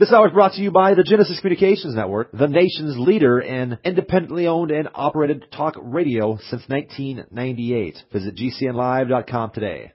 This hour is brought to you by the Genesis Communications Network, the nation's leader in independently owned and operated talk radio since 1998. Visit GCNlive.com today.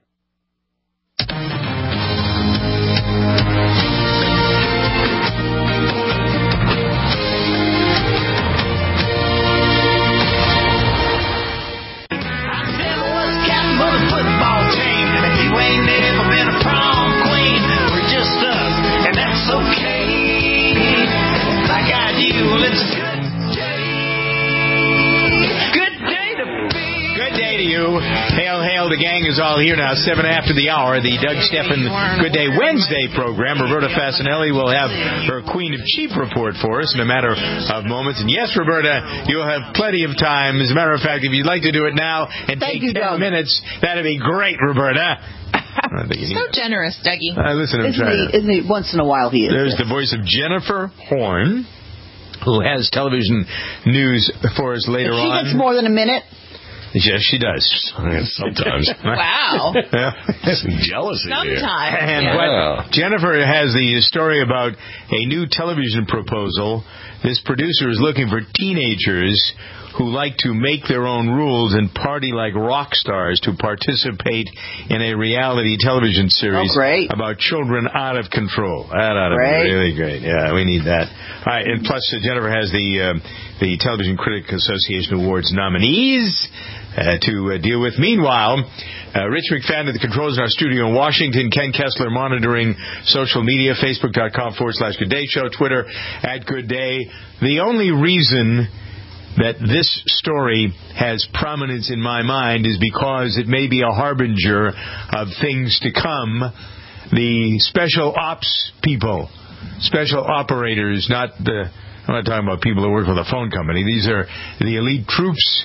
The gang is all here now, 7 after the hour, the Doug Stephan Good Day Wednesday program. Roberta Fascinelli will have her Queen of Cheap report for us in a matter of moments. And yes, Roberta, you'll have plenty of time. As a matter of fact, if you'd like to do it now and take 10 minutes, that'd be great, Roberta. So generous, Dougie. Listen, Isn't he? Once in a while he is. There's the voice of Jennifer Horn, who has television news for us later on. She gets more than a minute. Yes, she does. Sometimes. Wow. Some jealousy Sometimes. And Jennifer has the story about a new television proposal. This producer is looking for teenagers who like to make their own rules and party like rock stars to participate in a reality television series about children out of control. That ought to be really great. Yeah, we need that. All right, and plus Jennifer has the Television Critic Association Awards nominees to deal with. Meanwhile, Rich McFadden at the controls in our studio in Washington. Ken Kessler monitoring social media, Facebook.com/Good Day Show, Twitter @GoodDay. The only reason that this story has prominence in my mind is because it may be a harbinger of things to come. The special ops people, special operators, I'm not talking about people who work for the phone company. These are the elite troops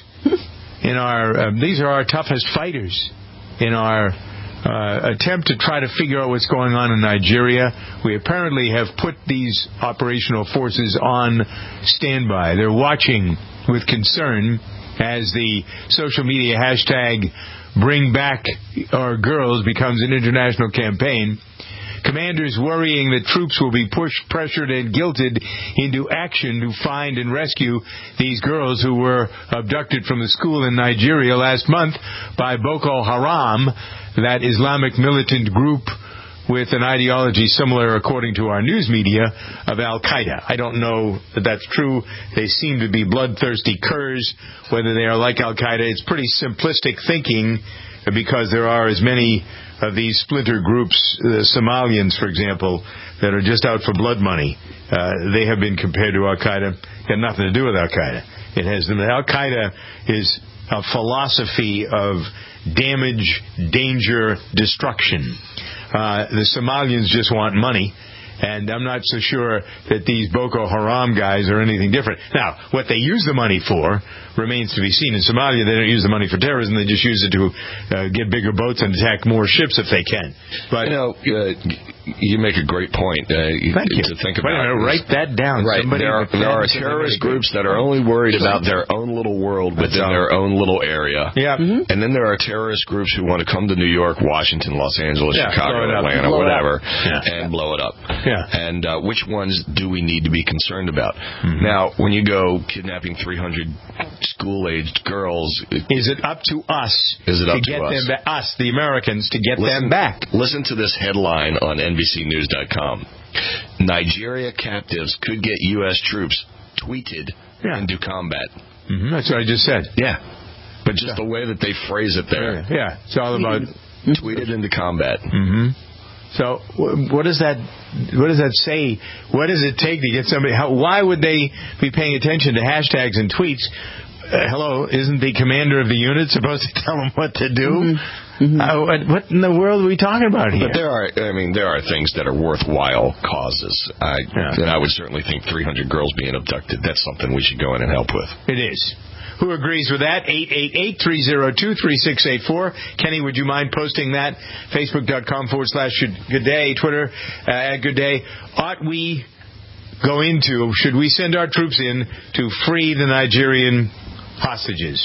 these are our toughest fighters in our attempt to try to figure out what's going on in Nigeria. We apparently have put these operational forces on standby. They're watching with concern as the social media hashtag Bring Back Our Girls becomes an international campaign. Commanders worrying that troops will be pushed, pressured, and guilted into action to find and rescue these girls who were abducted from the school in Nigeria last month by Boko Haram, that Islamic militant group with an ideology similar, according to our news media, of Al-Qaeda. I don't know that that's true. They seem to be bloodthirsty curs. Whether they are like Al-Qaeda, it's pretty simplistic thinking, because there are as many of these splinter groups, the Somalians, for example, that are just out for blood money. They have been compared to Al-Qaeda. It had nothing to do with Al-Qaeda. Al-Qaeda is a philosophy of damage, danger, destruction. The Somalians just want money, and I'm not so sure that these Boko Haram guys are anything different. Now, what they use the money for remains to be seen. In Somalia, they don't use the money for terrorism. They just use it to get bigger boats and attack more ships if they can. But you make a great point. Thank you. To think about. Write that down. Right. There are terrorist groups that are only worried about their own little world within their own little area. Yeah. Mm-hmm. And then there are terrorist groups who want to come to New York, Washington, Los Angeles, Chicago, Atlanta, whatever, and blow it up. Yeah. And which ones do we need to be concerned about? Mm-hmm. Now, when you go kidnapping 300 school-aged girls, is it up to us to get them back? Us, the Americans, to get them back. Listen to this headline on NBCNews.com. Nigeria captives could get U.S. troops tweeted into combat. Mm-hmm. That's what I just said. Yeah. But just the way that they phrase it there. Yeah. It's all about tweeted into combat. Mm-hmm. So what does that say? What does it take to get somebody? Why would they be paying attention to hashtags and tweets? Hello, isn't the commander of the unit supposed to tell them what to do? Mm-hmm. What in the world are we talking about here? But there are things that are worthwhile causes. And I would certainly think 300 girls being abducted, that's something we should go in and help with. It is. Who agrees with that? 888-302-3684. Kenny, would you mind posting that? Facebook.com/GoodDay, Twitter @GoodDay. Ought we go should we send our troops in to free the Nigerian hostages?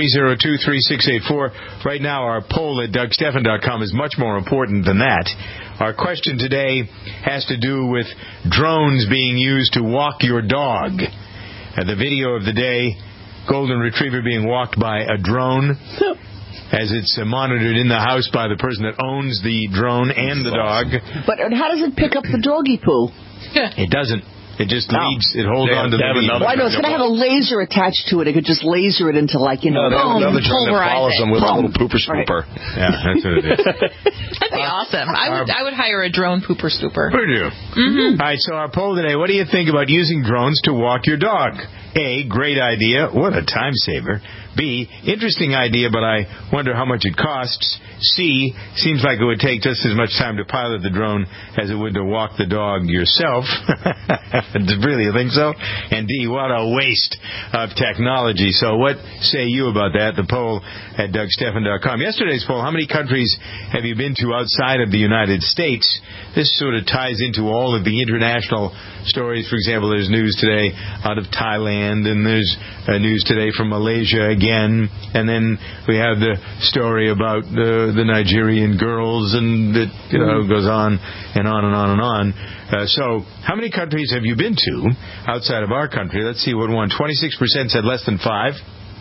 888-302-3684. Right now, our poll at DougStephan.com is much more important than that. Our question today has to do with drones being used to walk your dog. The video of the day, golden retriever being walked by a drone as it's monitored in the house by the person that owns the drone and the dog. But how does it pick up the doggy poo? It doesn't. It just leads. It holds on to the lead. Well, I know it's going to have a laser attached to it. It could just laser it into, like, you know, another drone that follows them with a little pooper scooper. Right. Yeah, that's what it is. That'd be awesome. I would hire a drone pooper scooper. Would you? All right, so our poll today, what do you think about using drones to walk your dog? A, great idea. What a time saver. B, interesting idea, but I wonder how much it costs. C, seems like it would take just as much time to pilot the drone as it would to walk the dog yourself. Really, you think so? And D, what a waste of technology. So what say you about that? The poll at DougStephan.com. Yesterday's poll, how many countries have you been to outside of the United States? This sort of ties into all of the international stories. For example, there's news today out of Thailand, and there's news today from Malaysia again, and then we have the story about the Nigerian girls, and it goes on and on and on and on. So how many countries have you been to outside of our country? Let's see what won. 26% said less than 5.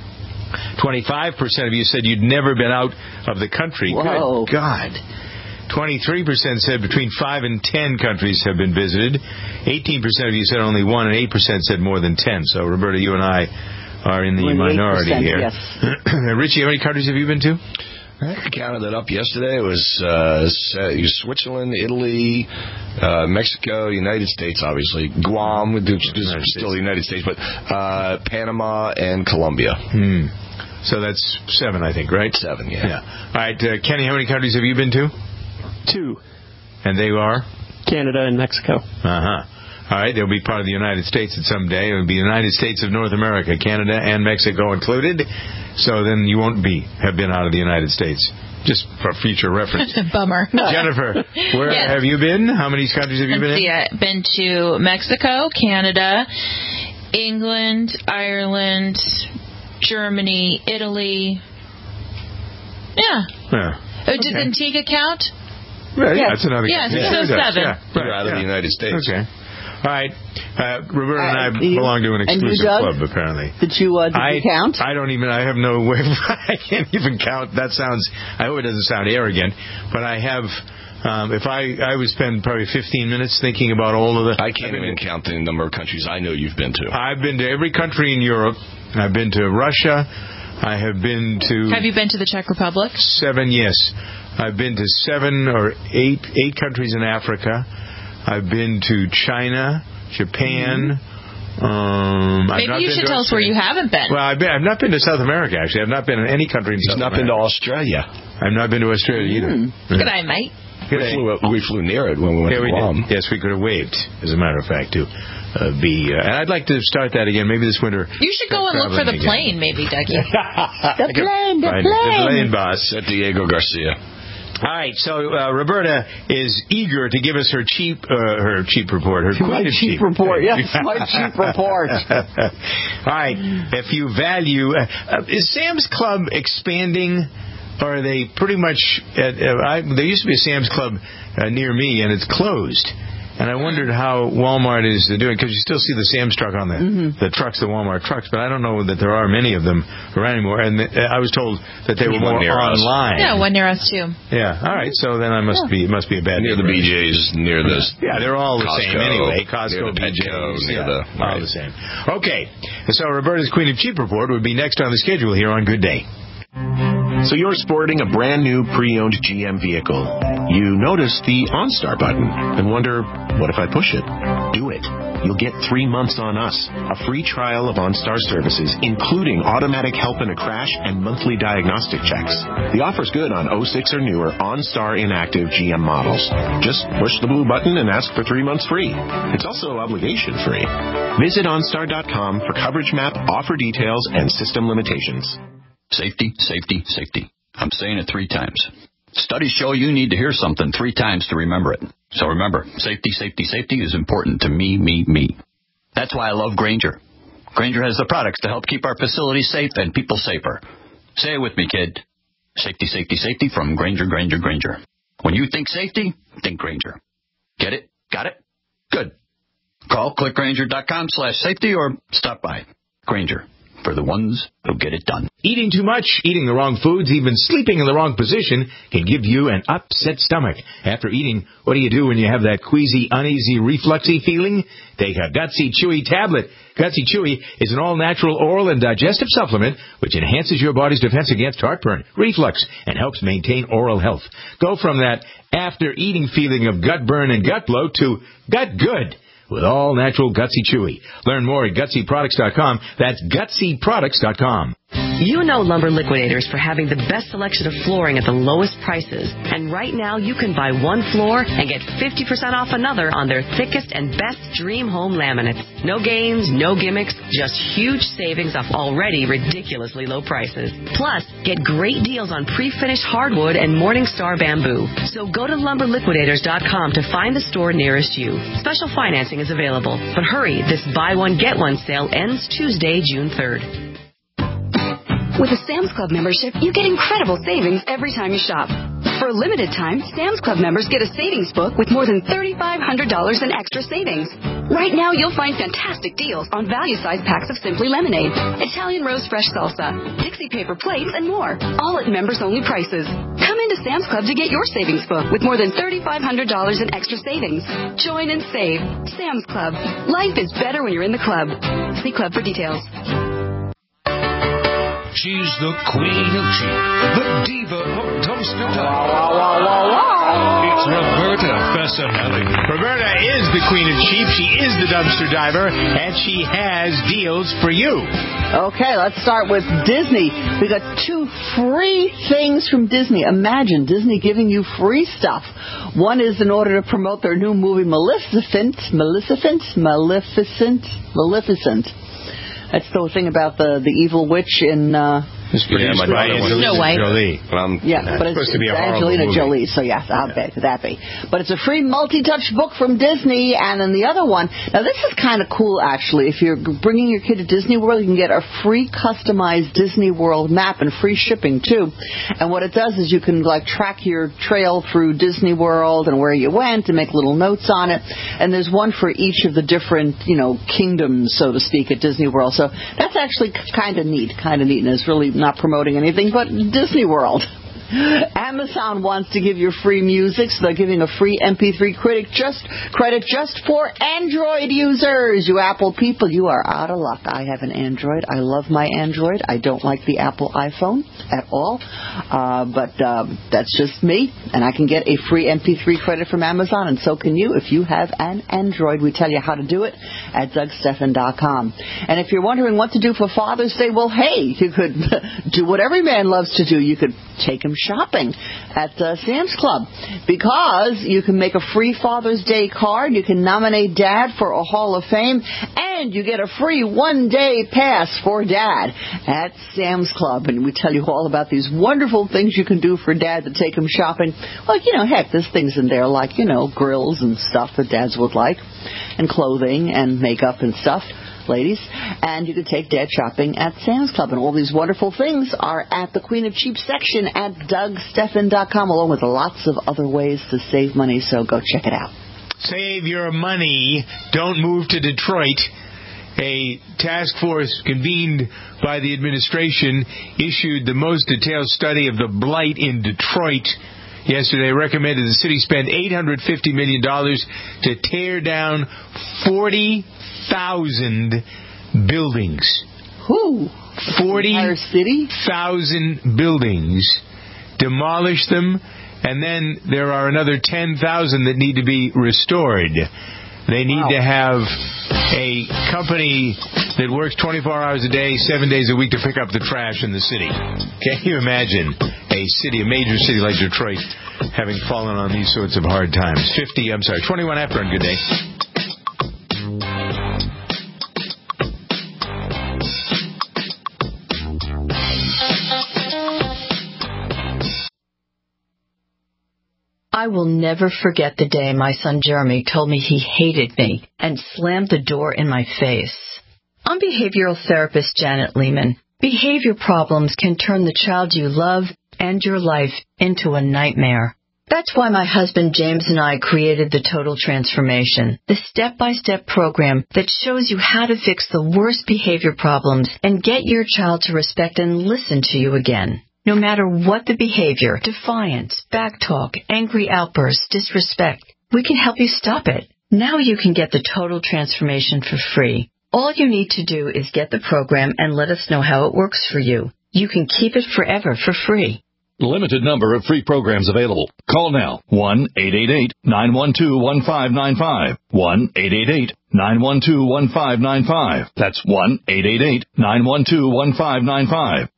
25% of you said you'd never been out of the country. Whoa. Good God. 23% said between 5 and 10 countries have been visited. 18% of you said only 1, and 8% said more than 10. So, Roberta, you and I are in the minority here. Yes. Richie, how many countries have you been to? I counted it up yesterday. It was Switzerland, Italy, Mexico, United States, obviously, Guam, which is still the United States, but Panama and Colombia. So that's 7, I think, right? 7, yeah. All right, Kenny, how many countries have you been to? 2. And they are? Canada and Mexico. All right, they'll be part of the United States at some day. It'll be the United States of North America, Canada and Mexico included. So then you won't have been out of the United States. Just for future reference. Bummer. Jennifer, where have you been? How many countries have you been in? I've been to Mexico, Canada, England, Ireland, Germany, Italy. Yeah. Did Antigua count? Right, that's another country. So 7. Yeah, You're out of the United States. Okay. All right. Roberta and I belong to an exclusive club, apparently. Did you count? I have no way. I can't even count. That sounds, I hope it doesn't sound arrogant, but I have, I would spend probably 15 minutes thinking about all of the... I can't even count the number of countries I know you've been to. I've been to every country in Europe. I've been to Russia. I have been to... Have you been to the Czech Republic? 7, yes. I've been to 7 or 8 countries in Africa. I've been to China, Japan. Maybe you should tell us where you haven't been. Well, I've not been to South America, actually. I've not been in any country in South America. He's not been to Australia. I've not been to Australia either. Good eye, mate. We flew near it when we went to Guam. Yes, we could have waved, as a matter of fact, to be... and I'd like to start that again, maybe this winter. You should go and look for the plane, maybe, Dougie. The plane, boss. At Diego Garcia. All right, so Roberta is eager to give us her cheap report. My cheap report. All right, if you value... is Sam's Club expanding, or are they pretty much... there used to be a Sam's Club near me, and it's closed. And I wondered how Walmart is doing, because you still see the Sam's truck on the trucks, the Walmart trucks, but I don't know that there are many of them around anymore. And I was told that they were more online. Yeah, one near us too. Yeah, all right. So then it must be a bad near the BJ's, near the they're all the Costco, same anyway. Costco, BJ's, all the same. Okay, so Roberta's Queen of Cheap Report would be next on the schedule here on Good Day. So you're sporting a brand new pre-owned GM vehicle. You notice the OnStar button and wonder, what if I push it? Do it. You'll get 3 months on us. A free trial of OnStar services, including automatic help in a crash and monthly diagnostic checks. The offer's good on 06 or newer OnStar inactive GM models. Just push the blue button and ask for 3 months free. It's also obligation free. Visit OnStar.com for coverage map, offer details, and system limitations. Safety, safety, safety. I'm saying it 3 times. Studies show you need to hear something 3 times to remember it. So remember, safety, safety, safety is important to me. That's why I love Grainger. Grainger has the products to help keep our facilities safe and people safer. Say it with me, kid. Safety, safety, safety from Grainger. When you think safety, think Grainger. Get it? Got it? Good. Call clickgrainger.com/safety or stop by. Grainger, for the ones who get it done. Eating too much, eating the wrong foods, even sleeping in the wrong position can give you an upset stomach. After eating, what do you do when you have that queasy, uneasy, refluxy feeling? Take a Gutsy Chewy tablet. Gutsy Chewy is an all-natural oral and digestive supplement which enhances your body's defense against heartburn, reflux, and helps maintain oral health. Go from that after-eating feeling of gut burn and gut bloat to gut good with all-natural Gutsy Chewy. Learn more at GutsyProducts.com. That's GutsyProducts.com. You know Lumber Liquidators for having the best selection of flooring at the lowest prices. And right now, you can buy one floor and get 50% off another on their thickest and best Dream Home laminates. No games, no gimmicks, just huge savings off already ridiculously low prices. Plus, get great deals on pre-finished hardwood and Morningstar bamboo. So go to LumberLiquidators.com to find the store nearest you. Special financing is available. But hurry, this buy one, get one sale ends Tuesday, June 3rd. With a Sam's Club membership, you get incredible savings every time you shop. For a limited time, Sam's Club members get a savings book with more than $3,500 in extra savings. Right now, you'll find fantastic deals on value-sized packs of Simply Lemonade, Italian Rose Fresh Salsa, Dixie Paper Plates, and more, all at members-only prices. Come into Sam's Club to get your savings book with more than $3,500 in extra savings. Join and save. Sam's Club. Life is better when you're in the club. See Club for details. She's the queen of cheap, the diva of dumpster diving. It's Roberta Fessanelli. Roberta is the queen of cheap. She is the dumpster diver, and she has deals for you. Okay, let's start with Disney. We got 2 free things from Disney. Imagine Disney giving you free stuff. One is in order to promote their new movie Maleficent. That's the thing about the evil witch in... It's produced by Angelina Jolie. But it's supposed to be a horrible Angelina movie. Jolie, so yes, how bad could that be? But it's a free multi-touch book from Disney, and then the other one, now this is kind of cool actually. If you're bringing your kid to Disney World, you can get a free customized Disney World map and free shipping too. And what it does is you can track your trail through Disney World and where you went and make little notes on it. And there's one for each of the different, kingdoms, so to speak, at Disney World. So that's actually kind of neat, and it's really not promoting anything but Disney World. Amazon wants to give you free music, so they're giving a free MP3 credit just for Android users. You Apple people, you are out of luck. I have an Android. I love my Android. I don't like the Apple iPhone at all, but that's just me, and I can get a free MP3 credit from Amazon, and so can you if you have an Android. We tell you how to do it at DougStephan.com. And if you're wondering what to do for Father's Day, well, hey, you could do what every man loves to do. You could take him shopping at Sam's Club, because you can make a free Father's Day card, you can nominate Dad for a Hall of Fame, and you get a free one-day pass for Dad at Sam's Club. And we tell you all about these wonderful things you can do for Dad to take him shopping. Well, heck, there's things in there like, grills and stuff that dads would like, and clothing and makeup and stuff, ladies, and you can take Dad shopping at Sam's Club. And all these wonderful things are at the Queen of Cheap section at DougStephan.com, along with lots of other ways to save money, so go check it out. Save your money. Don't move to Detroit. A task force convened by the administration issued the most detailed study of the blight in Detroit yesterday. Recommended the city spend $850 million to tear down 40,000 buildings. 40,000 buildings. Demolish them, and then there are another 10,000 that need to be restored. They need to have a company that works 24 hours a day, 7 days a week to pick up the trash in the city. Can you imagine a major city like Detroit having fallen on these sorts of hard times? 21 after on Good Day. I will never forget the day my son Jeremy told me he hated me and slammed the door in my face. I'm behavioral therapist Janet Lehman. Behavior problems can turn the child you love and your life into a nightmare. That's why my husband James and I created the Total Transformation, the step-by-step program that shows you how to fix the worst behavior problems and get your child to respect and listen to you again. No matter what the behavior, defiance, backtalk, angry outbursts, disrespect, we can help you stop it. Now you can get the Total Transformation for free. All you need to do is get the program and let us know how it works for you. You can keep it forever for free. Limited number of free programs available. Call now. 1-888-912-1595. 1-888-912-1595. That's 1-888-912-1595.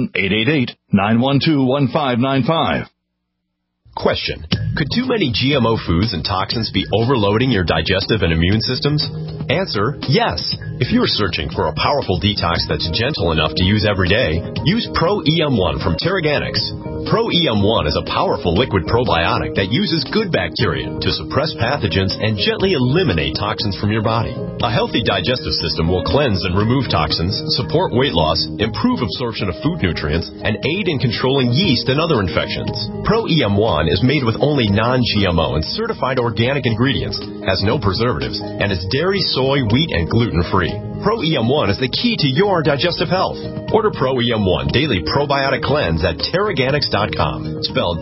1-888-912-1595. Question. Could too many GMO foods and toxins be overloading your digestive and immune systems? Answer, yes. If you're searching for a powerful detox that's gentle enough to use every day, use Pro-EM1 from Terraganics. Pro-EM1 is a powerful liquid probiotic that uses good bacteria to suppress pathogens and gently eliminate toxins from your body. A healthy digestive system will cleanse and remove toxins, support weight loss, improve absorption of food nutrients, and aid in controlling yeast and other infections. Pro-EM1 is made with only non-GMO and certified organic ingredients, has no preservatives, and is dairy, soy, wheat, and gluten-free. Pro-EM1 is the key to your digestive health. Order Pro-EM1 Daily Probiotic Cleanse at Terraganics.com, spelled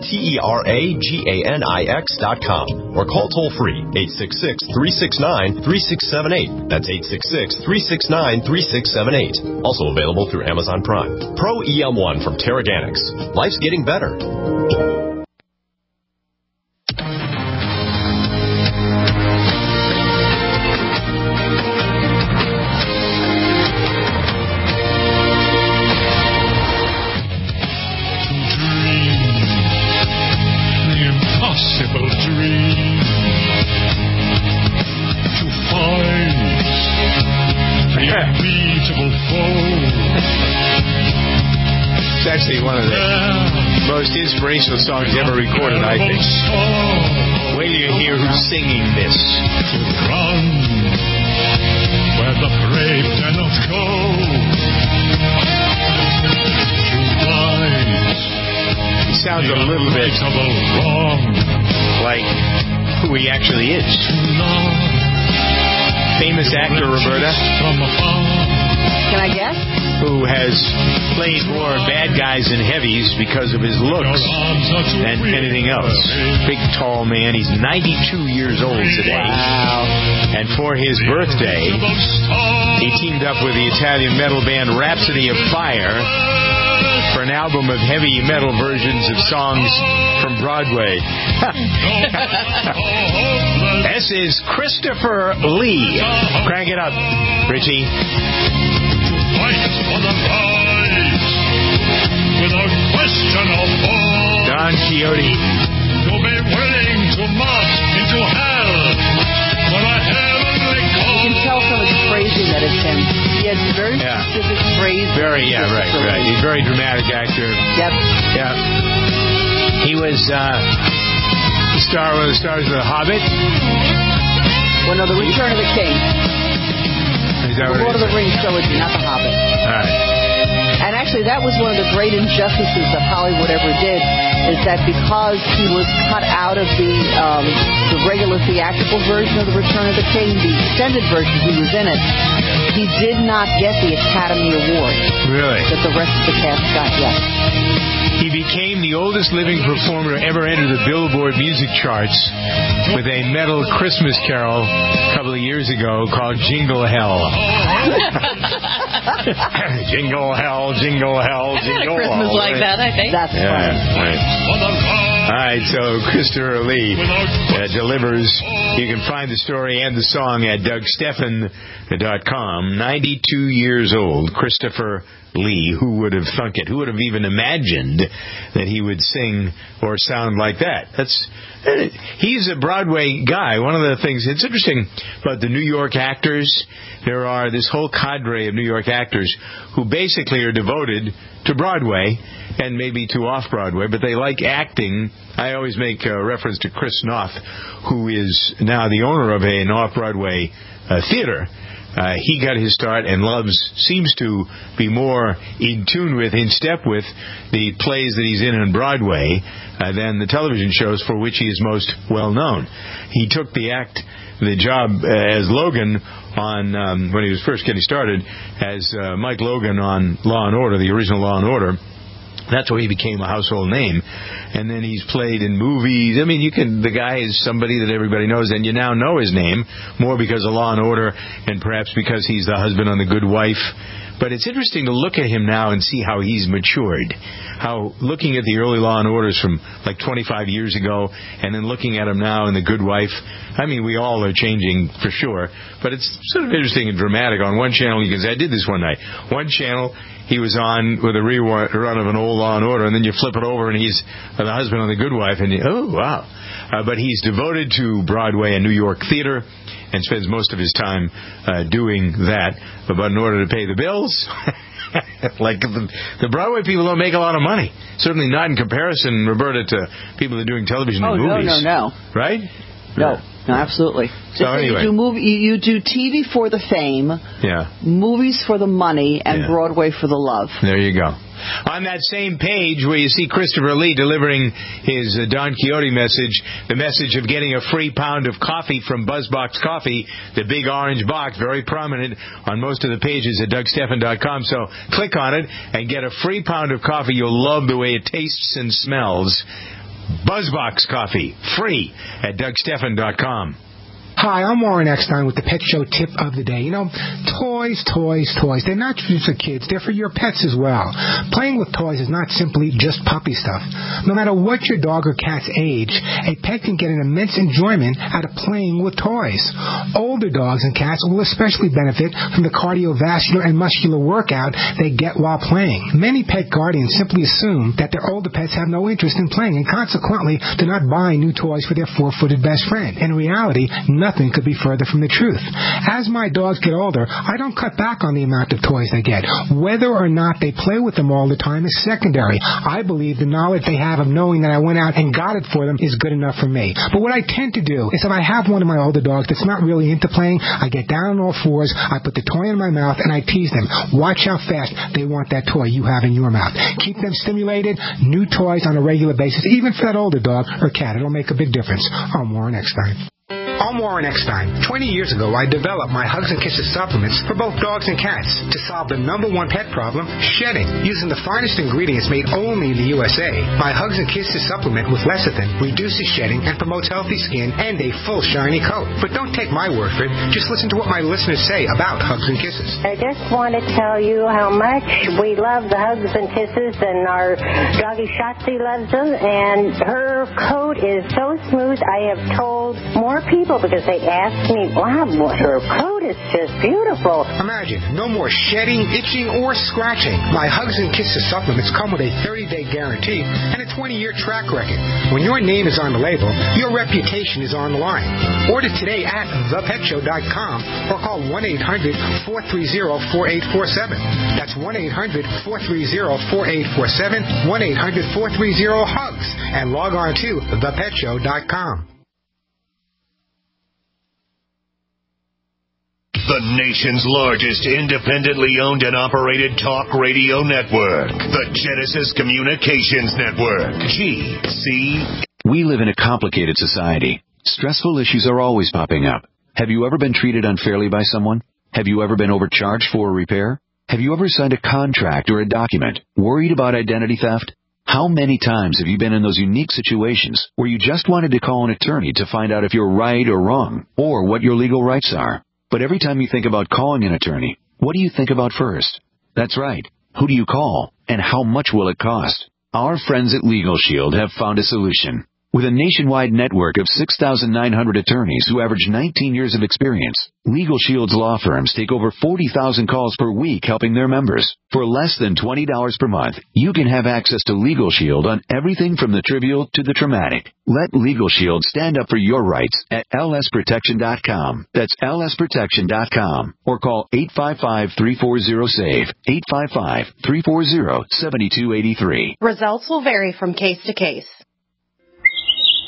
Terraganix.com, or call toll-free 866-369-3678. That's 866-369-3678. Also available through Amazon Prime. Pro-EM1 from Terraganics. Life's getting better. It's actually one of the most inspirational songs ever recorded, I think. Wait till you hear who's singing this. Run where the brave cannot go. He sounds a little bit like who he actually is. Famous actor, Roberta. Can I guess? Who has played more bad guys in heavies because of his looks than anything else. Big, tall man. He's 92 years old today. Wow. And for his birthday, he teamed up with the Italian metal band Rhapsody of Fire for an album of heavy metal versions of songs from Broadway. This is Christopher Lee. Crank it up, Richie. Don Quixote. To be willing to march into hell for a heavenly cause. You can tell from his phrasing that it's him. He has very specific phrasing. Right. He's a very dramatic actor. Yep. Yeah. He was one of the stars of The Hobbit. Well, no, The Return of the King. The Lord of the Rings trilogy, not The Hobbit. All right. And actually, that was one of the great injustices that Hollywood ever did, is that because he was cut out of the regular theatrical version of The Return of the King, the extended version, he was in it, he did not get the Academy Award. Really? That the rest of the cast got, yes. He became the oldest living performer to ever enter the Billboard music charts with a metal Christmas carol a couple of years ago called Jingle Hell. Jingle Hell, Jingle Hell, Jingle Hell. Christmas like that, I think. That's fun. Right. All right, so Christopher Lee delivers. You can find the story and the song at DougSteffen.com. 92 years old, Christopher Lee. Who would have thunk it? Who would have even imagined that he would sing or sound like that? He's a Broadway guy. One of the things that's interesting about the New York actors, there are this whole cadre of New York actors who basically are devoted to Broadway and maybe to off-Broadway, but they like acting. I always make a reference to Chris Noth, who is now the owner of an off-Broadway theater he got his start, and seems to be more in tune with, in step with, the plays that he's in on Broadway than the television shows for which he is most well known. He took the job as Logan on when he was first getting started as Mike Logan on Law and Order, the original Law and Order. That's where he became a household name. And then he's played in movies. I mean, the guy is somebody that everybody knows, and you now know his name more because of Law and Order and perhaps because he's the husband on The Good Wife. But it's interesting to look at him now and see how he's matured. How, looking at the early Law and Orders from like 25 years ago, and then looking at him now in The Good Wife, I mean, we all are changing for sure. But it's sort of interesting and dramatic. On one channel, you can say, I did this one night. One channel, he was on with a rerun of an old Law and Order, and then you flip it over and he's the husband on The Good Wife, and oh, wow. But he's devoted to Broadway and New York theater, and spends most of his time doing that. But in order to pay the bills, like the Broadway people don't make a lot of money. Certainly not in comparison, Roberta, to people that are doing television and movies. No. Right? No, absolutely. So anyway. You do TV for the fame, movies for the money, and Broadway for the love. There you go. On that same page where you see Christopher Lee delivering his Don Quixote message, the message of getting a free pound of coffee from BuzzBox Coffee, the big orange box, very prominent on most of the pages at DougStephan.com. So click on it and get a free pound of coffee. You'll love the way it tastes and smells. BuzzBox Coffee, free at DougStephan.com. Hi, I'm Warren Eckstein with the Pet Show tip of the day. You know, toys. They're not just for kids. They're for your pets as well. Playing with toys is not simply just puppy stuff. No matter what your dog or cat's age, a pet can get an immense enjoyment out of playing with toys. Older dogs and cats will especially benefit from the cardiovascular and muscular workout they get while playing. Many pet guardians simply assume that their older pets have no interest in playing and consequently do not buy new toys for their four-footed best friend. In reality, nothing could be further from the truth. As my dogs get older, I don't cut back on the amount of toys they get. Whether or not they play with them all the time is secondary. I believe the knowledge they have of knowing that I went out and got it for them is good enough for me. But what I tend to do is if I have one of my older dogs that's not really into playing, I get down on all fours, I put the toy in my mouth, and I tease them. Watch how fast they want that toy you have in your mouth. Keep them stimulated, new toys on a regular basis, even for that older dog or cat. It'll make a big difference. I'm Warren Eckstein. I'm Warren Eckstein. 20 years ago, I developed my Hugs and Kisses supplements for both dogs and cats to solve the #1 pet problem, shedding. Using the finest ingredients made only in the USA, my Hugs and Kisses supplement with lecithin reduces shedding and promotes healthy skin and a full shiny coat. But don't take my word for it. Just listen to what my listeners say about Hugs and Kisses. I just want to tell you how much we love the Hugs and Kisses, and our doggy Shotzi loves them, and her coat is so smooth. I have told more people because they ask me, wow, her coat is just beautiful. Imagine, no more shedding, itching, or scratching. My Hugs and Kisses supplements come with a 30-day guarantee and a 20-year track record. When your name is on the label, your reputation is on the line. Order today at thepetshow.com or call 1-800-430-4847. That's 1-800-430-4847, 1-800-430-HUGS, and log on to thepetshow.com. The nation's largest independently owned and operated talk radio network. The Genesis Communications Network. GC. We live in a complicated society. Stressful issues are always popping up. Have you ever been treated unfairly by someone? Have you ever been overcharged for a repair? Have you ever signed a contract or a document worried about identity theft? How many times have you been in those unique situations where you just wanted to call an attorney to find out if you're right or wrong or what your legal rights are? But every time you think about calling an attorney, what do you think about first? That's right. Who do you call? And how much will it cost? Our friends at Legal Shield have found a solution. With a nationwide network of 6,900 attorneys who average 19 years of experience, Legal Shield's law firms take over 40,000 calls per week helping their members. For less than $20 per month, you can have access to Legal Shield on everything from the trivial to the traumatic. Let Legal Shield stand up for your rights at lsprotection.com. That's lsprotection.com. Or call 855-340-SAVE, 855-340-7283. Results will vary from case to case.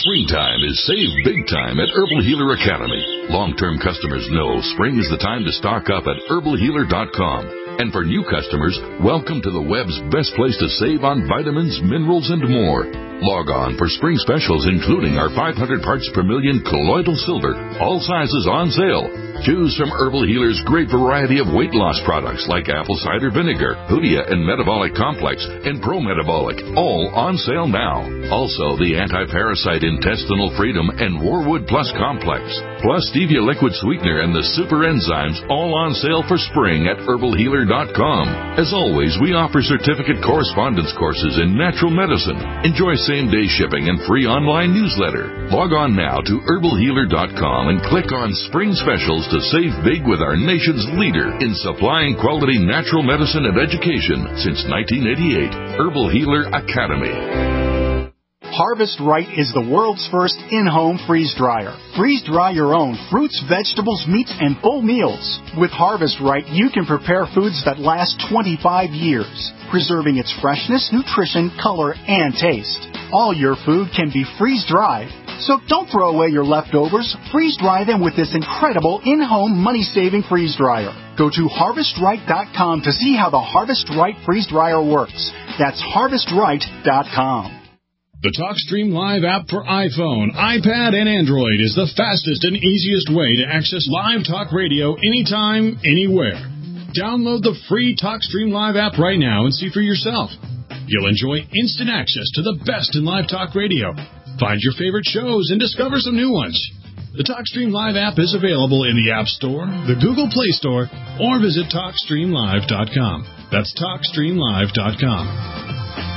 Springtime is save big time at Herbal Healer Academy. Long-term customers know spring is the time to stock up at herbalhealer.com. And for new customers, welcome to the web's best place to save on vitamins, minerals, and more. Log on for spring specials, including our 500 parts per million colloidal silver, all sizes on sale. Choose from Herbal Healer's great variety of weight loss products like apple cider vinegar, Hoodia and Metabolic Complex, and Pro Metabolic, all on sale now. Also, the anti-parasite Intestinal Freedom and Warwood Plus Complex, plus Stevia Liquid Sweetener and the Super Enzymes, all on sale for spring at herbalhealer.com. As always, we offer certificate correspondence courses in natural medicine. Enjoy same-day shipping and free online newsletter. Log on now to herbalhealer.com and click on Spring Specials to save big with our nation's leader in supplying quality natural medicine and education since 1988, Herbal Healer Academy. Harvest Right is the world's first in-home freeze dryer. Freeze dry your own fruits, vegetables, meats, and full meals. With Harvest Right, you can prepare foods that last 25 years, preserving its freshness, nutrition, color, and taste. All your food can be freeze-dried. So don't throw away your leftovers. Freeze-dry them with this incredible in-home money-saving freeze dryer. Go to HarvestRight.com to see how the Harvest Right freeze dryer works. That's HarvestRight.com. The TalkStream Live app for iPhone, iPad, and Android is the fastest and easiest way to access live talk radio anytime, anywhere. Download the free TalkStream Live app right now and see for yourself. You'll enjoy instant access to the best in live talk radio. Find your favorite shows and discover some new ones. The TalkStream Live app is available in the App Store, the Google Play Store, or visit TalkStreamLive.com. That's TalkStreamLive.com.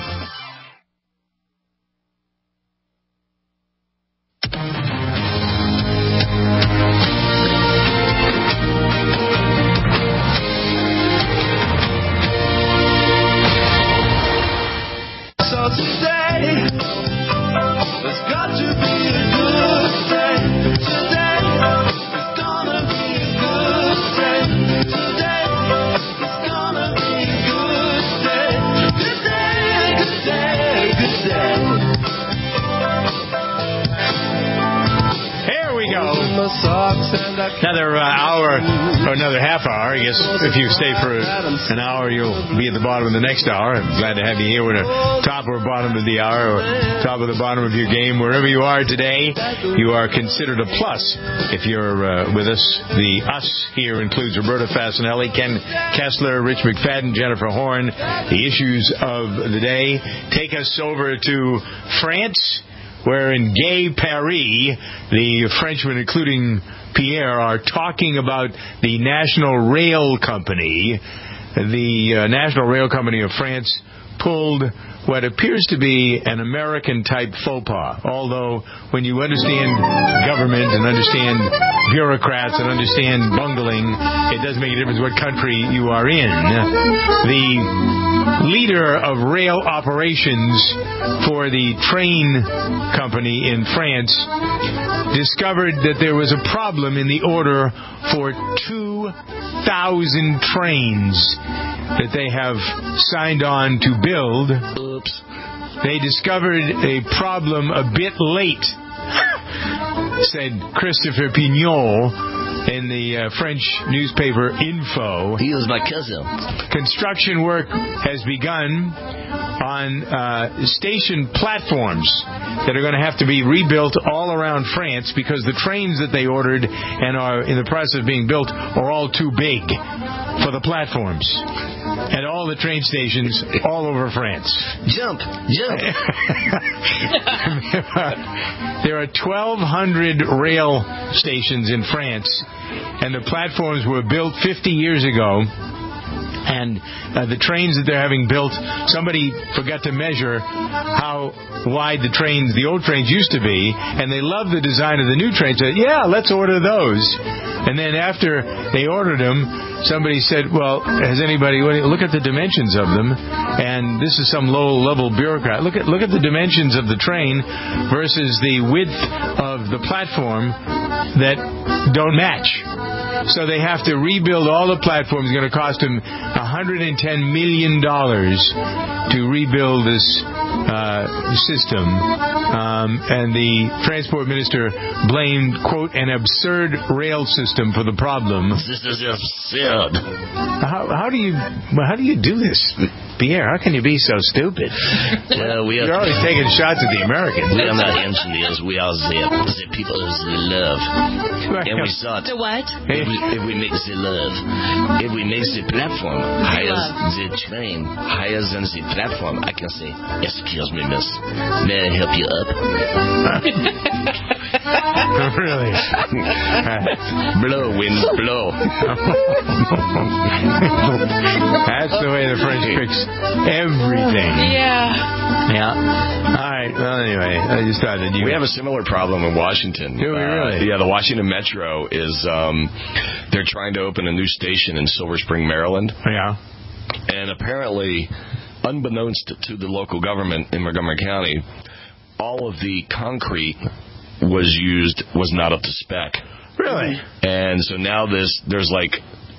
Another hour, or another half hour. I guess if you stay for an hour, you'll be at the bottom of the next hour. I'm glad to have you here. We're at the top or bottom of the hour, or top or the bottom of your game. Wherever you are today, you are considered a plus if you're with us. The us here includes Roberta Fasanelli, Ken Kessler, Rich McFadden, Jennifer Horn. The issues of the day take us over to France, where in Gay Paris, the Frenchmen, including Pierre, are talking about the National Rail Company. The National Rail Company of France pulled what appears to be an American-type faux pas. Although, when you understand government and understand bureaucrats and understand bungling, it doesn't make a difference what country you are in. The leader of rail operations for the train company in France discovered that there was a problem in the order for 2,000 trains that they have signed on to build. Oops. They discovered a problem a bit late, said Christopher Pignol in the French newspaper Info. He was my cousin. Construction work has begun on station platforms that are going to have to be rebuilt all around France because the trains that they ordered and are in the process of being built are all too big for the platforms at all the train stations all over France. Jump. There are 1,200 rail stations in France, and the platforms were built 50 years ago. And the trains that they're having built, somebody forgot to measure how wide the old trains used to be, and they loved the design of the new trains. Said, yeah, let's order those. And then after they ordered them, somebody said, well, has anybody look at the dimensions of them? And this is some low-level bureaucrat. Look at the dimensions of the train versus the width of the platform that don't match. So they have to rebuild all the platforms. It's going to cost them $110 million to rebuild this system, and the transport minister blamed, quote, an absurd rail system for the problem. This is absurd. How do you do this, Pierre? How can you be so stupid? Well, you're always taking shots at the Americans. We are not engineers. We are the people who love. And we thought, the what? If we make the love, if we make the platform higher the train, higher than the platform, I can say, excuse me, miss, may I help you up? Really? Blow, wind, blow. That's the way the French fix everything. Yeah. All right. Well, anyway, I just thought that we have a similar problem in Washington. Do we really? Yeah, the Washington Metro is they're trying to open a new station in Silver Spring, Maryland. Yeah. And apparently, unbeknownst to the local government in Montgomery County, all of the concrete was not up to spec. Really? And so now there's like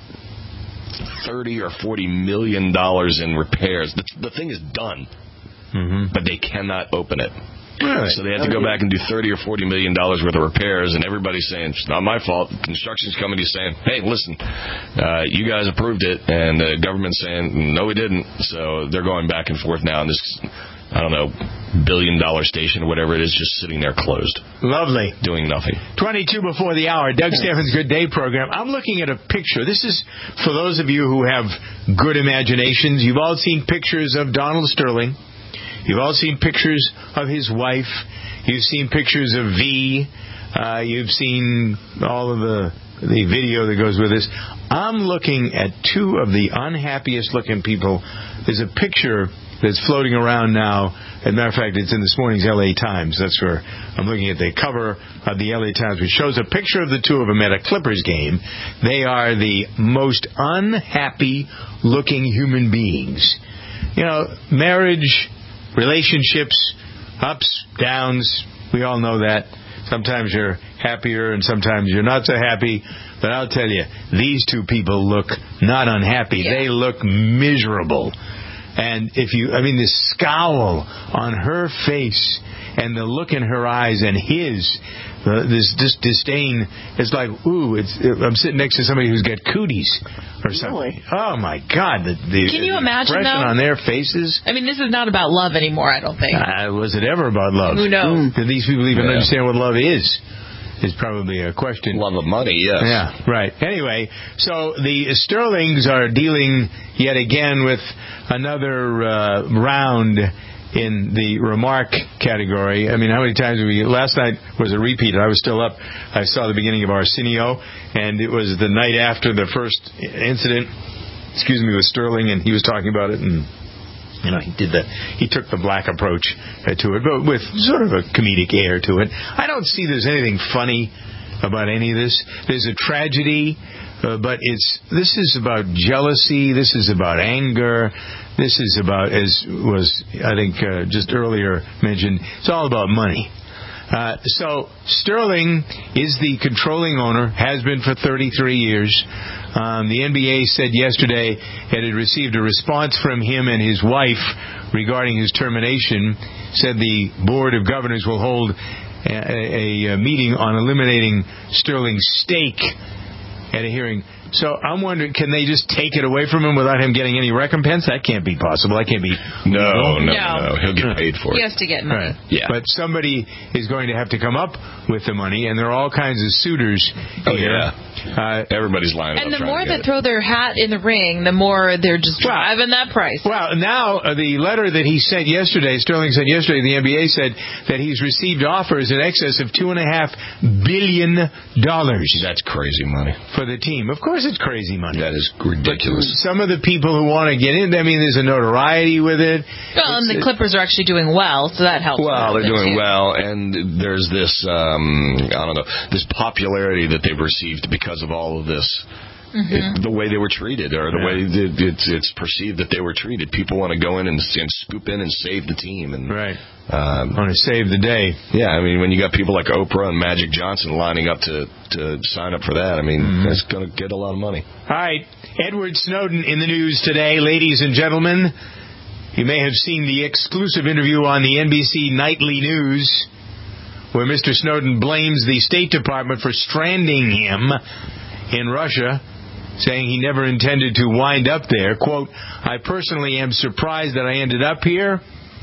$30 or $40 million in repairs. The thing is done, but they cannot open it. Really? So they had to go back and do $30 or $40 million worth of repairs, and everybody's saying, it's not my fault. The construction's company's saying, hey, listen, you guys approved it, and the government's saying, no, we didn't. So they're going back and forth now, and this, I don't know, $1 billion station or whatever it is, just sitting there closed. Lovely. Doing nothing. 22 before the hour, Doug Steffens' Good Day program. I'm looking at a picture. This is for those of you who have good imaginations. You've all seen pictures of Donald Sterling. You've all seen pictures of his wife. You've seen pictures of V. You've seen all of the video that goes with this. I'm looking at two of the unhappiest looking people. There's a picture that's floating around now. As a matter of fact, it's in this morning's L.A. Times. That's where I'm looking at the cover of the L.A. Times, which shows a picture of the two of them at a Clippers game. They are the most unhappy-looking human beings. You know, marriage, relationships, ups, downs, we all know that. Sometimes you're happier and sometimes you're not so happy. But I'll tell you, these two people look not unhappy. Yeah. They look miserable. And the scowl on her face and the look in her eyes and this disdain, it's like, ooh, I'm sitting next to somebody who's got cooties or something. Really? Oh, my God. Can you imagine, expression on their faces. I mean, this is not about love anymore, I don't think. Was it ever about love? Who knows? Did these people even understand what love is? Is probably a question. Love of money, yes. Yeah, right. Anyway, so the Sterlings are dealing yet again with another round in the remark category. I mean, how many times last night was a repeat. I was still up. I saw the beginning of Arsenio, and it was the night after the first incident, with Sterling, and he was talking about it, and he took the black approach to it, but with sort of a comedic air to it. I don't see there's anything funny about any of this. There's a tragedy, but this is about jealousy. This is about anger. This is about, as was, I think, just earlier mentioned, it's all about money. So Sterling is the controlling owner, has been for 33 years. The NBA said yesterday it had received a response from him and his wife regarding his termination. Said the Board of Governors will hold a meeting on eliminating Sterling's stake at a hearing. So I'm wondering, can they just take it away from him without him getting any recompense? That can't be possible. That can't be. No. He'll get paid for it. He has to get money. Right. Yeah. But somebody is going to have to come up with the money, and there are all kinds of suitors here. Yeah. Everybody's lining up. And the more that throw their hat in the ring, the more they're just driving that price. Well, now the letter that he sent yesterday, Sterling sent yesterday, the NBA said that he's received offers in excess of $2.5 billion. That's crazy money for the team. Of course, it's crazy money. That is ridiculous. But some of the people who want to get in, I mean, there's a notoriety with it. Well, and the Clippers are actually doing well, so that helps. Well, they're doing well, and there's this, this popularity that they've received because of all of this. Mm-hmm. The way they were treated, or the way it's perceived that they were treated. People want to go in and scoop in and save the team, and want to save the day. Yeah, I mean, when you got people like Oprah and Magic Johnson lining up to sign up for that, I mean, that's going to get a lot of money. All right, Edward Snowden in the news today, ladies and gentlemen. You may have seen the exclusive interview on the NBC Nightly News where Mr. Snowden blames the State Department for stranding him in Russia, saying he never intended to wind up there. Quote, I personally am surprised that I ended up here.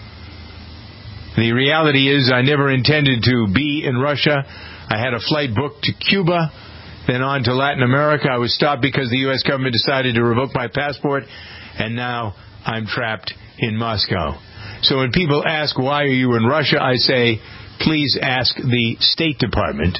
The reality is I never intended to be in Russia. I had a flight booked to Cuba, then on to Latin America. I was stopped because the U.S. government decided to revoke my passport, and now I'm trapped in Moscow. So when people ask, why are you in Russia, I say, please ask the State Department.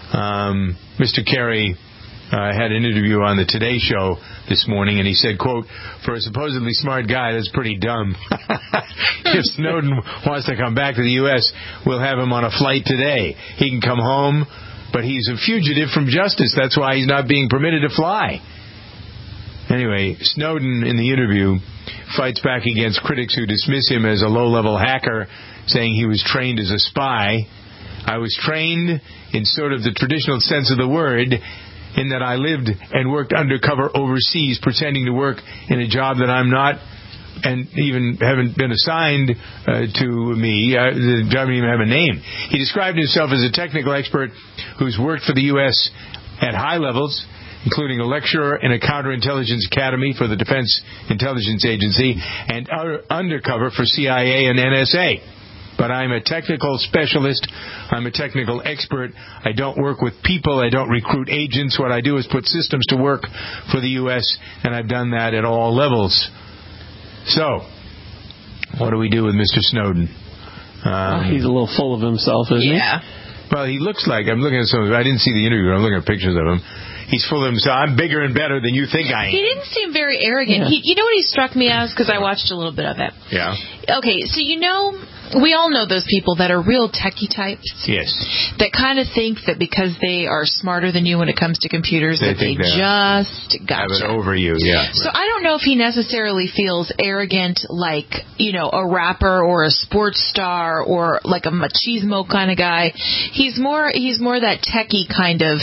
Mr. Kerry had an interview on the Today Show this morning, and he said, quote, for a supposedly smart guy, that's pretty dumb. If Snowden wants to come back to the U.S., we'll have him on a flight today. He can come home, but he's a fugitive from justice. That's why he's not being permitted to fly. Anyway, Snowden, in the interview, fights back against critics who dismiss him as a low-level hacker, saying he was trained as a spy. I was trained in sort of the traditional sense of the word, in that I lived and worked undercover overseas, pretending to work in a job that I'm not, and even haven't been assigned to me. The job doesn't even have a name. He described himself as a technical expert who's worked for the U.S. at high levels, including a lecturer in a counterintelligence academy for the Defense Intelligence Agency and undercover for CIA and NSA. But I'm a technical specialist. I'm a technical expert. I don't work with people. I don't recruit agents. What I do is put systems to work for the U.S., and I've done that at all levels. So, what do we do with Mr. Snowden? He's a little full of himself, isn't he? Yeah. Well, he looks like, I'm looking at some, I didn't see the interview, I'm looking at pictures of him. He's full of himself. I'm bigger and better than you think I am. He didn't seem very arrogant. Yeah. You know what he struck me as? Because I watched a little bit of it. Yeah. Okay, so we all know those people that are real techie types. Yes. That kind of think that because they are smarter than you when it comes to computers, that they just have it over you, yeah. So I don't know if he necessarily feels arrogant like, a rapper or a sports star or like a machismo kind of guy. He's more that techie kind of,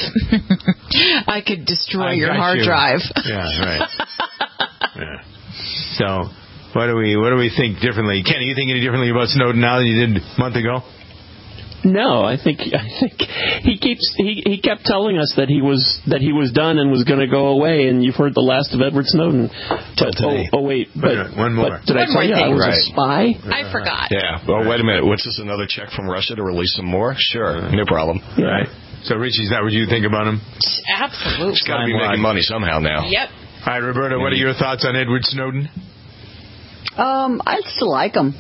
I could destroy your hard drive. Yeah, right. Yeah. So, what do we think differently? Ken, are you thinking any differently about Snowden now than you did a month ago? No, I think he kept telling us that he was done and was going to go away, and you've heard the last of Edward Snowden. But one more. Did I tell you I was a spy? I forgot. Yeah. Well, wait a minute. What's this? Another check from Russia to release some more? Sure, no problem. Yeah. Right. So, Richie, is that what you think about him? Absolutely. He's got to be making money somehow now. Yep. All right, Roberta, what are your thoughts on Edward Snowden? I still like him.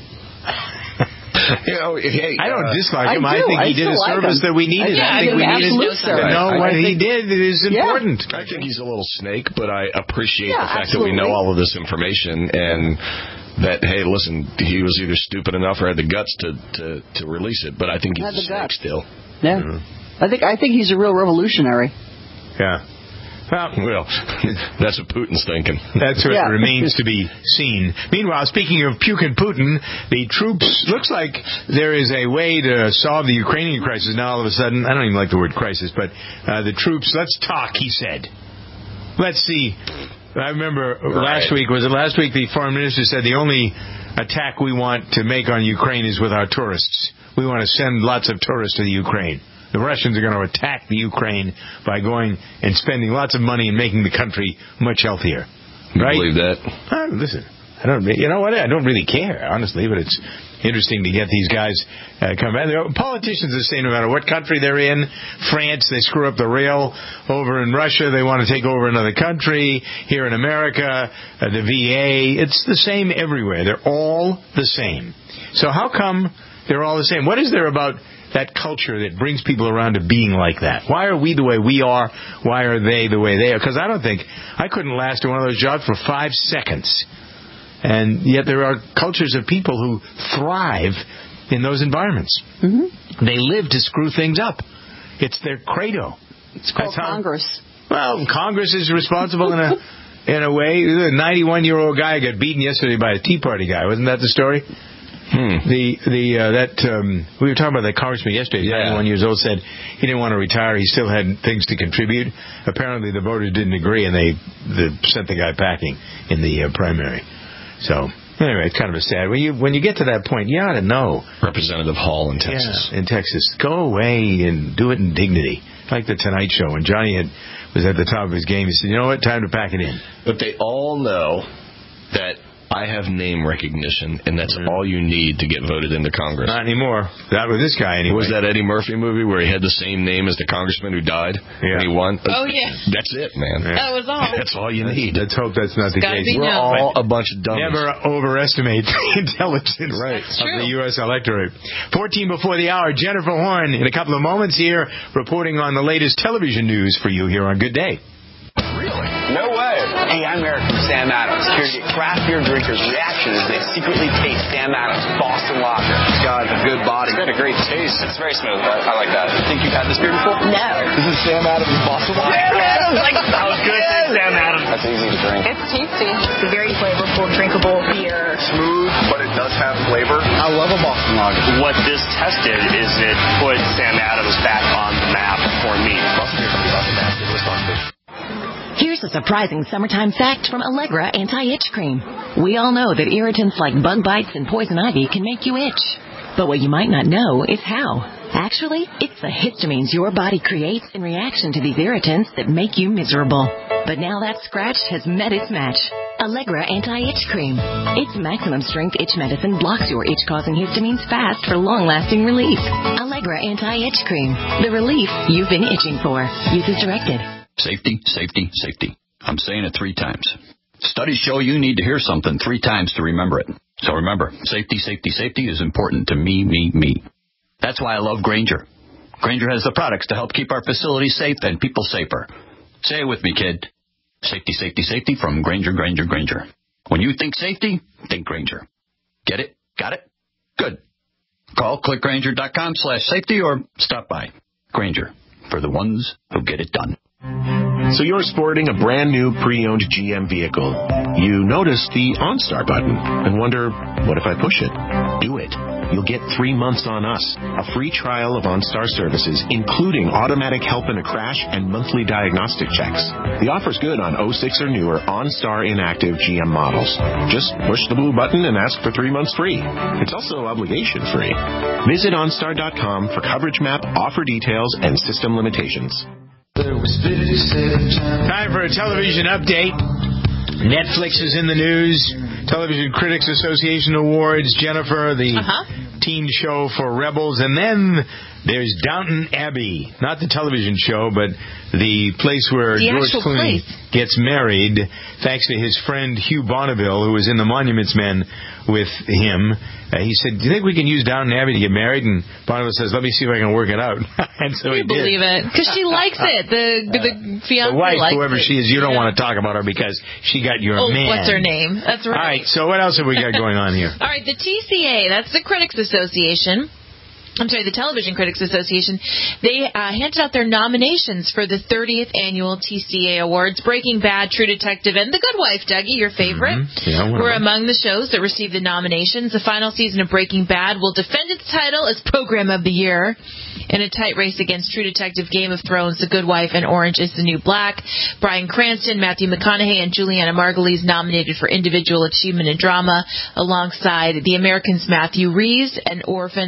I don't dislike him. I think he did a service that we needed. I think we needed to know what he did. It is important. I think he's a little snake, but I appreciate the fact that we know all of this information and that, hey, listen, he was either stupid enough or had the guts to release it, but I think he's a snake still. Yeah. I think he's a real revolutionary. Yeah. Well, that's what Putin's thinking. That's what remains to be seen. Meanwhile, speaking of puking Putin, the troops, looks like there is a way to solve the Ukrainian crisis now all of a sudden. I don't even like the word crisis, but the troops, let's talk, he said. Let's see. I remember last week the foreign minister said the only attack we want to make on Ukraine is with our tourists. We want to send lots of tourists to the Ukraine. The Russians are going to attack the Ukraine by going and spending lots of money and making the country much healthier. Right? You believe that? Listen, you know what? I don't really care, honestly, but it's interesting to get these guys come back. Politicians are saying no matter what country they're in, France, they screw up the rail. Over in Russia, they want to take over another country. Here in America, the VA, it's the same everywhere. They're all the same. So how come they're all the same? What is there about that culture that brings people around to being like that? Why are we the way we are? Why are they the way they are? Because I couldn't last in one of those jobs for 5 seconds. And yet there are cultures of people who thrive in those environments. Mm-hmm. They live to screw things up. It's their credo. It's called Congress. Well, Congress is responsible in a way. The 91-year-old guy got beaten yesterday by a Tea Party guy. Wasn't that the story? We were talking about that congressman yesterday. 91 years old, said he didn't want to retire. He still had things to contribute. Apparently, the voters didn't agree, and they sent the guy packing in the primary. So Anyway, it's kind of a sad. When you get to that point, you ought to know. Representative Hall in Texas. Yeah, in Texas. Go away and do it in dignity. Like the Tonight Show. When Johnny was at the top of his game, he said, you know what, time to pack it in. But they all know that I have name recognition, and that's all you need to get voted into Congress. Not anymore. Not with this guy anyway. Was that Eddie Murphy movie where he had the same name as the congressman who died? Yeah. And he won? Oh, yeah. That's it, man. Yeah. That was all. That's all you need. Let's hope that's not the case. We're all a bunch of dummies. Never overestimate the intelligence of the U.S. electorate. 14 before the hour, Jennifer Horn in a couple of moments here, reporting on the latest television news for you here on Good Day. No way. Hey, I'm Eric from Sam Adams, here to get craft beer drinkers' reaction as they secretly taste Sam Adams Boston Lager. It's got a good body. It's got a great taste. It's very smooth. I like that. Think you've had this beer before? No. This is Sam Adams Boston Lager. Sam Adams! I was going to say Sam Adams. That's easy to drink. It's tasty. It's a very flavorful, drinkable beer. Smooth, but it does have flavor. I love a Boston Lager. What this tested is it put Sam Adams back on the map for me. Boston beer comes off the map in Wisconsin. Here's a surprising summertime fact from Allegra Anti-Itch Cream. We all know that irritants like bug bites and poison ivy can make you itch. But what you might not know is how. Actually, it's the histamines your body creates in reaction to these irritants that make you miserable. But now that scratch has met its match. Allegra Anti-Itch Cream. Its maximum strength itch medicine blocks your itch-causing histamines fast for long-lasting relief. Allegra Anti-Itch Cream. The relief you've been itching for. Use as directed. Safety, safety, safety. I'm saying it 3 times. Studies show you need to hear something 3 times to remember it. So remember, safety, safety, safety is important to me, me, me. That's why I love Grainger. Grainger has the products to help keep our facilities safe and people safer. Say it with me, kid. Safety, safety, safety from Grainger, Grainger, Grainger. When you think safety, think Grainger. Get it? Got it? Good. Call clickgrainger.com/safety or stop by. Grainger, for the ones who get it done. So you're sporting a brand new pre-owned GM vehicle. You notice the OnStar button and wonder, what if I push it? Do it. You'll get 3 months on us. A free trial of OnStar services, including automatic help in a crash and monthly diagnostic checks. The offer's good on 06 or newer OnStar inactive GM models. Just push the blue button and ask for 3 months free. It's also obligation free. Visit OnStar.com for coverage map, offer details, and system limitations. Time for a television update. Netflix is in the news. Television Critics Association Awards. Jennifer, the teen show for Rebels. And then there's Downton Abbey. Not the television show, but the place where George Clooney gets married, thanks to his friend Hugh Bonneville, who was in The Monuments Men with him. He said, do you think we can use Downton Abbey to get married? And Bonneville says, let me see if I can work it out. And so he did. Believe it. Because she likes it. The fiancé the wife, likes whoever it. she is, you don't want to talk about her because she got your man. What's her name? That's right. All right, so what else have we got going on here? All right, the TCA, that's the Critics Association. I'm sorry, the Television Critics Association, they handed out their nominations for the 30th Annual TCA Awards. Breaking Bad, True Detective, and The Good Wife, Dougie, your favorite, were among the shows that received the nominations. The final season of Breaking Bad will defend its title as Program of the Year in a tight race against True Detective, Game of Thrones, The Good Wife, and Orange is the New Black. Bryan Cranston, Matthew McConaughey, and Juliana Margulies nominated for Individual Achievement in Drama, alongside The Americans' Matthew Rhys and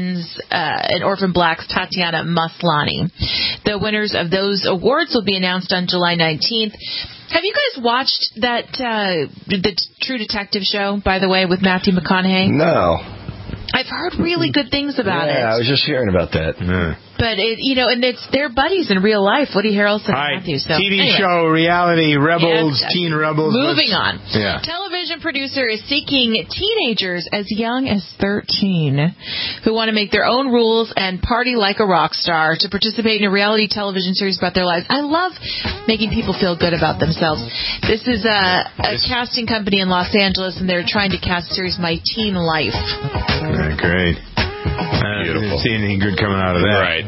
Orphan Black's Tatiana Maslany. The winners of those awards will be announced on July 19th. Have you guys watched that the True Detective show, by the way, with Matthew McConaughey? No. I've heard really good things about it. Yeah, I was just hearing about that. But, and it's their buddies in real life, Woody Harrelson and Matthew. So, TV show, reality, Rebels, Teen Rebels. Moving on. Yeah. Television producer is seeking teenagers as young as 13 who want to make their own rules and party like a rock star to participate in a reality television series about their lives. I love making people feel good about themselves. This is a casting company in Los Angeles, and they're trying to cast the series My Teen Life. Great. Beautiful. Didn't see anything good coming out of that. Right.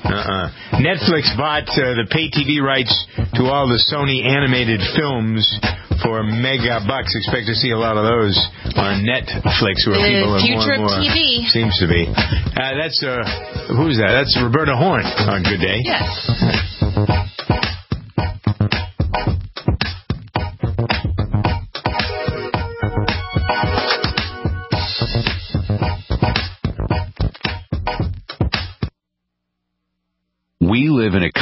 Netflix bought the pay TV rights to all the Sony animated films for mega bucks. Expect to see a lot of those on Netflix, where people are future more and more. of TV. Seems to be. That's who's that? That's Roberta Horn on Good Day. Yes.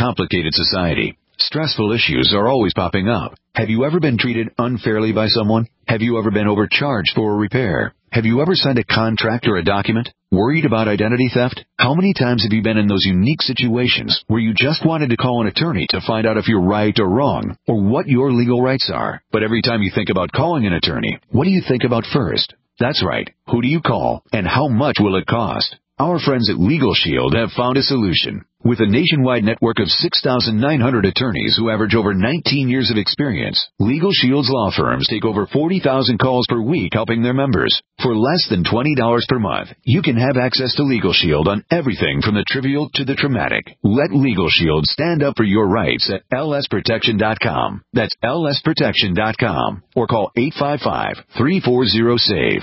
complicated society. Stressful issues are always popping up. Have you ever been treated unfairly by someone? Have you ever been overcharged for a repair? Have you ever signed a contract or a document? Worried about identity theft? How many times have you been in those unique situations where you just wanted to call an attorney to find out if you're right or wrong, or what your legal rights are? But every time you think about calling an attorney, what do you think about first? That's right. Who do you call, and how much will it cost? Our friends at Legal Shield have found a solution. With a nationwide network of 6,900 attorneys who average over 19 years of experience, Legal Shield's law firms take over 40,000 calls per week helping their members. For less than $20 per month, you can have access to Legal Shield on everything from the trivial to the traumatic. Let Legal Shield stand up for your rights at lsprotection.com. That's lsprotection.com. Or call 855-340-SAVE,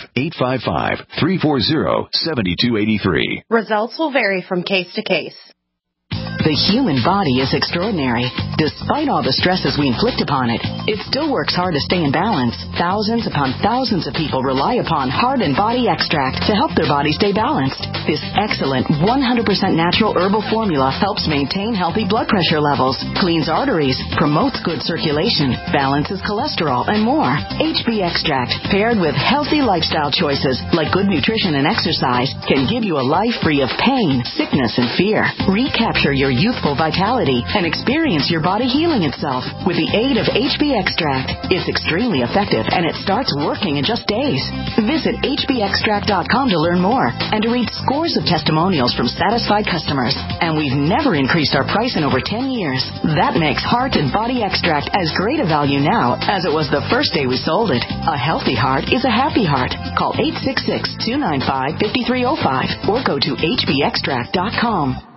855-340-7283. Results will vary from case to case. The human body is extraordinary. Despite all the stresses we inflict upon it, it still works hard to stay in balance. Thousands upon thousands of people rely upon Heart and Body Extract to help their body stay balanced. This excellent 100% natural herbal formula helps maintain healthy blood pressure levels, cleans arteries, promotes good circulation, balances cholesterol, and more. HB Extract, paired with healthy lifestyle choices like good nutrition and exercise, can give you a life free of pain, sickness, and fear. Recapture your youthful vitality and experience your body healing itself with the aid of HB Extract. It's extremely effective and it starts working in just days. Visit hbextract.com to learn more and to read scores of testimonials from satisfied customers. And we've never increased our price in over 10 years. That makes Heart and Body Extract as great a value now as it was the first day we sold it. A healthy heart is a happy heart. Call 866-295-5305 or go to hbextract.com.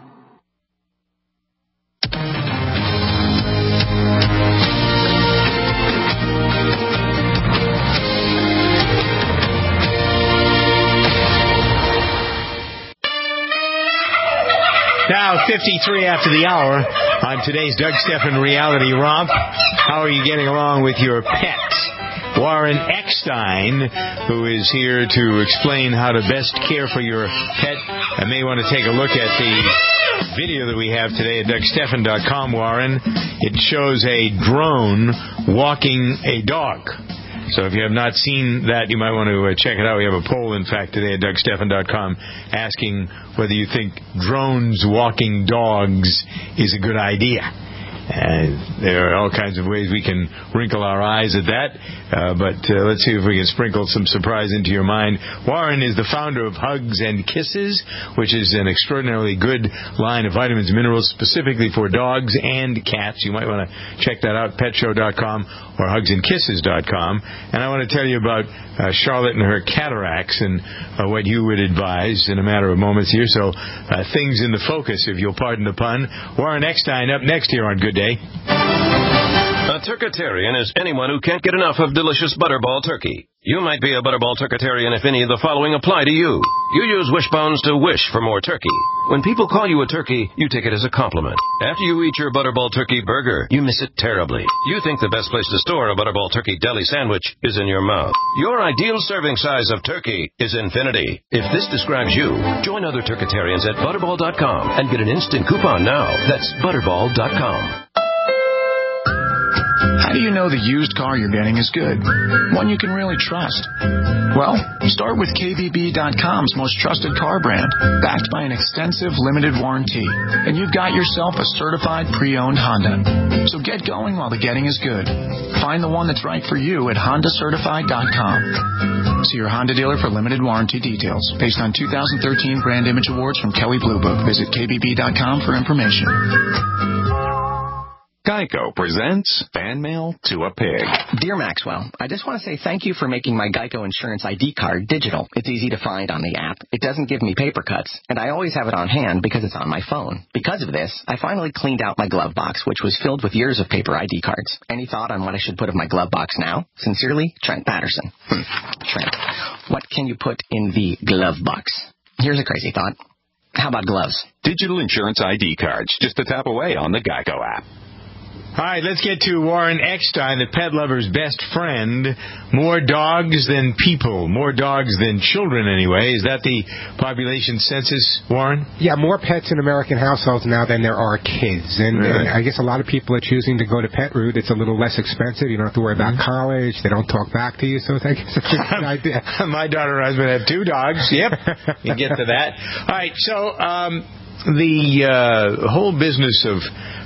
Now, 53 after the hour on today's Doug Stephan Reality Romp. How are you getting along with your pets? Warren Eckstein, who is here to explain how to best care for your pet. I may want to take a look at the video that we have today at DougStephan.com, Warren. It shows a drone walking a dog. So if you have not seen that, you might want to check it out. We have a poll, in fact, today at DougStephan.com asking whether you think drones walking dogs is a good idea. There are all kinds of ways we can wrinkle our eyes at that, but let's see if we can sprinkle some surprise into your mind. Warren is the founder of Hugs and Kisses, which is an extraordinarily good line of vitamins and minerals specifically for dogs and cats. You might want to check that out, petshow.com or hugsandkisses.com. And I want to tell you about Charlotte and her cataracts and what you would advise in a matter of moments here. So things in the focus, if you'll pardon the pun. Warren Eckstein up next here on Good Day. A turkitarian is anyone who can't get enough of delicious Butterball turkey. You might be a Butterball turkitarian if any of the following apply to you. You use Wishbones to wish for more turkey. When people call you a turkey, you take it as a compliment. After you eat your Butterball turkey burger, you miss it terribly. You think the best place to store a Butterball turkey deli sandwich is in your mouth. Your ideal serving size of turkey is infinity. If this describes you, join other turkitarians at Butterball.com and get an instant coupon now. That's Butterball.com. How do you know the used car you're getting is good? One you can really trust? Well, start with KBB.com's most trusted car brand, backed by an extensive limited warranty. And you've got yourself a certified pre-owned Honda. So get going while the getting is good. Find the one that's right for you at HondaCertified.com. See your Honda dealer for limited warranty details. Based on 2013 Brand Image Awards from Kelley Blue Book. Visit KBB.com for information. Geico presents Fan Mail to a Pig. Dear Maxwell, I just want to say thank you for making my Geico Insurance ID card digital. It's easy to find on the app. It doesn't give me paper cuts, and I always have it on hand because it's on my phone. Because of this, I finally cleaned out my glove box, which was filled with years of paper ID cards. Any thought on what I should put in my glove box now? Sincerely, Trent Patterson. Trent, what can you put in the glove box? Here's a crazy thought. How about gloves? Digital Insurance ID cards, just a tap away on the Geico app. All right, let's get to Warren Eckstein, the pet lover's best friend. More dogs than people. More dogs than children, anyway. Is that the population census, Warren? Yeah, more pets in American households now than there are kids. And I guess a lot of people are choosing to go to Pet Route. It's a little less expensive. You don't have to worry about college. They don't talk back to you, so I guess it's a good idea. My daughter and husband have 2 dogs. Yep, you get to that. All right, so the whole business of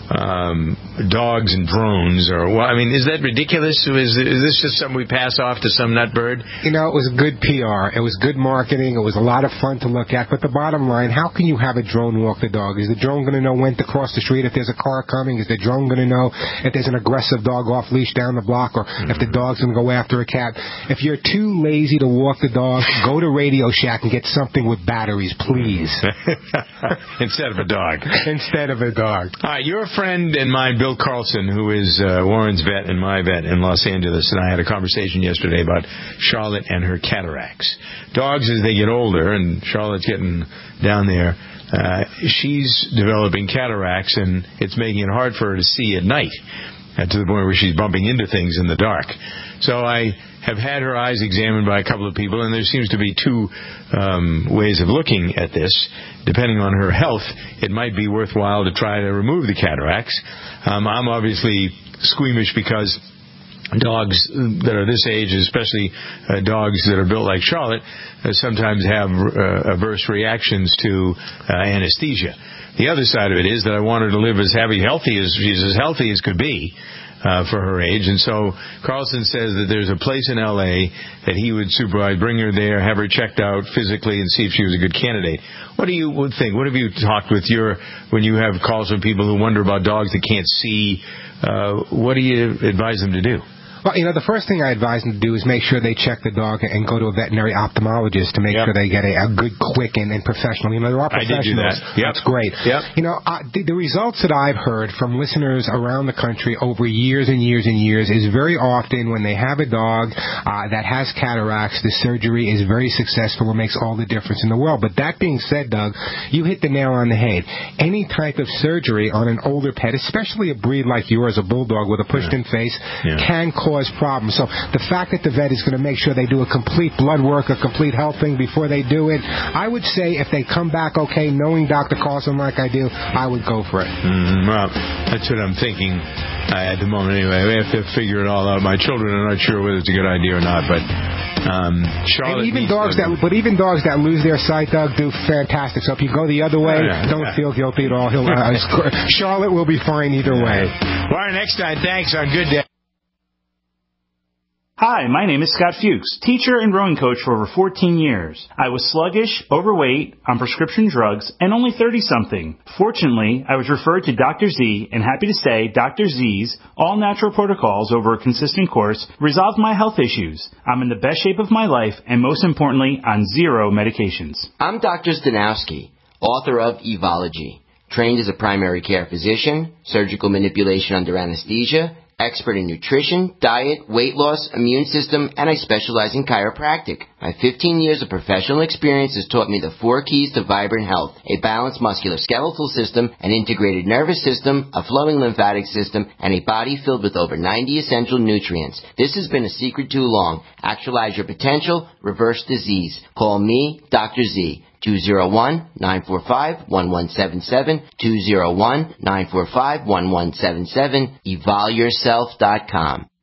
dogs and drones, or what? I mean, is that ridiculous? Is this just something we pass off to some nutbird? You know, it was good PR. It was good marketing. It was a lot of fun to look at. But the bottom line, how can you have a drone walk the dog? Is the drone going to know when to cross the street if there's a car coming? Is the drone going to know if there's an aggressive dog off leash down the block, or if the dog's going to go after a cat? If you're too lazy to walk the dog, go to Radio Shack and get something with batteries, please. Instead of a dog. Instead of a dog. All right, your friend and mine, Bill Carlson, who is Warren's vet and my vet in Los Angeles, and I had a conversation yesterday about Charlotte and her cataracts. Dogs, as they get older, and Charlotte's getting down there, she's developing cataracts, and it's making it hard for her to see at night, to the point where she's bumping into things in the dark. So I have had her eyes examined by a couple of people, and there seems to be 2 ways of looking at this. Depending on her health, it might be worthwhile to try to remove the cataracts. I'm obviously squeamish because dogs that are this age, especially dogs that are built like Charlotte, sometimes have adverse reactions to anesthesia. The other side of it is that I want her to live as healthy as could be. For her age, and so Carlson says that there's a place in L.A. that he would supervise, bring her there, have her checked out physically, and see if she was a good candidate. What do you think? What have you talked with when you have calls from people who wonder about dogs that can't see? What do you advise them to do? Well, you know, the first thing I advise them to do is make sure they check the dog and go to a veterinary ophthalmologist to make sure they get a good, quick, and professional. You know, there are professionals. I did do that. Yep. That's great. Yep. You know, the results that I've heard from listeners around the country over years and years and years is very often when they have a dog that has cataracts, the surgery is very successful and makes all the difference in the world. But that being said, Doug, you hit the nail on the head. Any type of surgery on an older pet, especially a breed like yours, a bulldog with a pushed-in face, can cause problems. So the fact that the vet is going to make sure they do a complete blood work, a complete health thing before they do it, I would say if they come back okay, knowing Dr. Carlson like I do, I would go for it. Well, that's what I'm thinking at the moment anyway. We have to figure it all out. My children are not sure whether it's a good idea or not, but Charlotte... even dogs that lose their sight, Doug, do fantastic. So if you go the other way, don't feel guilty at all. Charlotte will be fine either way. Warren Eckstein, thanks on Good Day. Hi, my name is Scott Fuchs, teacher and rowing coach for over 14 years. I was sluggish, overweight, on prescription drugs, and only 30-something. Fortunately, I was referred to Dr. Z, and happy to say Dr. Z's all-natural protocols over a consistent course resolved my health issues. I'm in the best shape of my life, and most importantly, on 0 medications. I'm Dr. Stanowski, author of Evology, trained as a primary care physician, surgical manipulation under anesthesia, expert in nutrition, diet, weight loss, immune system, and I specialize in chiropractic. My 15 years of professional experience has taught me the 4 keys to vibrant health: a balanced musculoskeletal system, an integrated nervous system, a flowing lymphatic system, and a body filled with over 90 essential nutrients. This has been a secret too long. Actualize your potential, reverse disease. Call me, Dr. Z. 201-945-1177, 201-945-1177, evolyourself.com.